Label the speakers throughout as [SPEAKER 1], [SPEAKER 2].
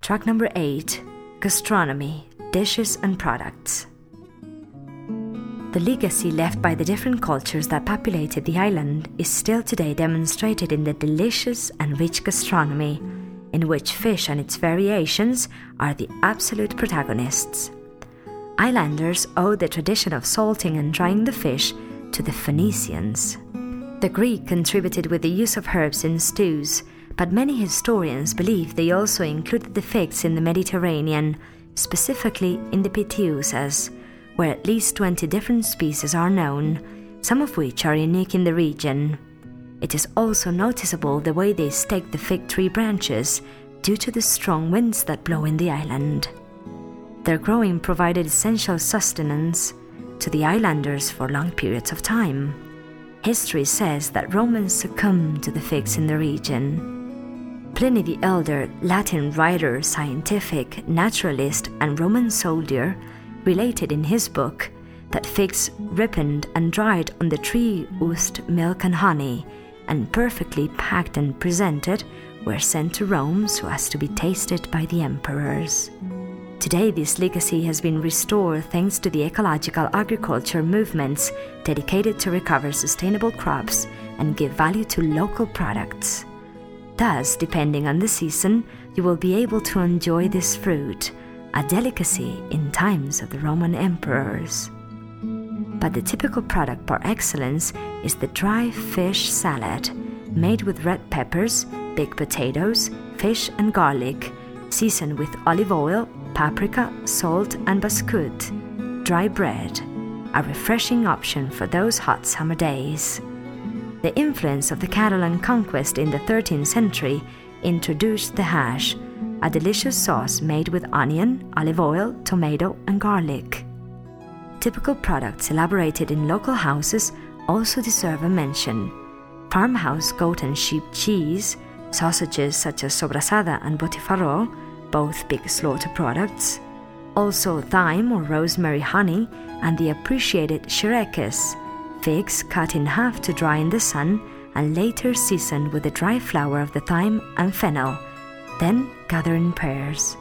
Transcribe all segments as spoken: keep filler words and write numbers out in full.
[SPEAKER 1] Track number eight, Gastronomy, Dishes and Products. The legacy left by the different cultures that populated the island is still today demonstrated in the delicious and rich gastronomy, in which fish and its variations are the absolute protagonists. Islanders owe the tradition of salting and drying the fish to the Phoenicians. The Greek contributed with the use of herbs in stews, but many historians believe they also included the figs in the Mediterranean, specifically in the Pityusas, where at least twenty different species are known, some of which are unique in the region. It is also noticeable the way they stake the fig tree branches due to the strong winds that blow in the island. Their growing provided essential sustenance to the islanders for long periods of time. History says that Romans succumbed to the figs in the region. Pliny the Elder, Latin writer, scientific, naturalist, and Roman soldier, related in his book that figs ripened and dried on the tree oozed milk and honey, and perfectly packed and presented were sent to Rome so as to be tasted by the emperors. Today this legacy has been restored thanks to the ecological agriculture movements dedicated to recover sustainable crops and give value to local products. Thus, depending on the season, you will be able to enjoy this fruit, a delicacy in times of the Roman emperors. But the typical product par excellence is the dry fish salad, made with red peppers, big potatoes, fish and garlic, seasoned with olive oil, paprika, salt and bascout, dry bread, a refreshing option for those hot summer days. The influence of the Catalan conquest in the thirteenth century introduced the hash, a delicious sauce made with onion, olive oil, tomato, and garlic. Typical products elaborated in local houses also deserve a mention. Farmhouse goat and sheep cheese, sausages such as sobrassada and botifarro, both big slaughter products, also thyme or rosemary honey, and the appreciated xireques, figs cut in half to dry in the sun and later seasoned with the dry flour of the thyme and fennel, then gather in pairs.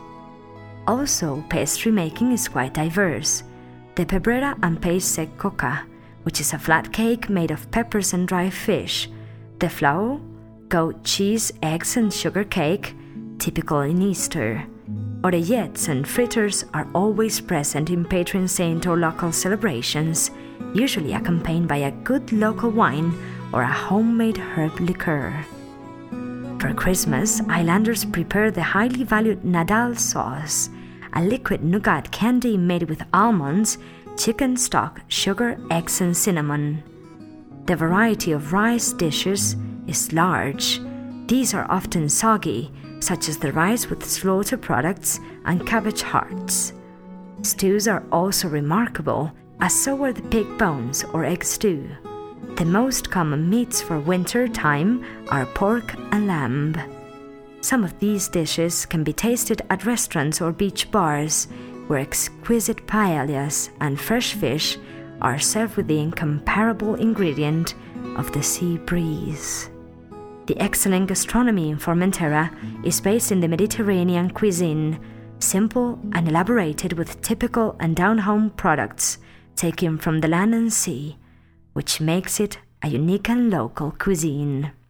[SPEAKER 1] Also, pastry making is quite diverse. The pebrera and peix sec coca, which is a flat cake made of peppers and dry fish. The flau, goat cheese, eggs and sugar cake, typical in Easter. Oreillettes and fritters are always present in patron saint or local celebrations, usually accompanied by a good local wine or a homemade herb liqueur. For Christmas, islanders prepare the highly valued Nadal sauce, a liquid nougat candy made with almonds, chicken stock, sugar, eggs and cinnamon. The variety of rice dishes is large. These are often soggy, such as the rice with slaughter products and cabbage hearts. Stews are also remarkable, as so are the pig bones or egg stew. The most common meats for winter time are pork and lamb. Some of these dishes can be tasted at restaurants or beach bars, where exquisite paellas and fresh fish are served with the incomparable ingredient of the sea breeze. The excellent gastronomy in Formentera is based in the Mediterranean cuisine, simple and elaborated with typical and down-home products taken from the land and sea, which makes it a unique and local cuisine.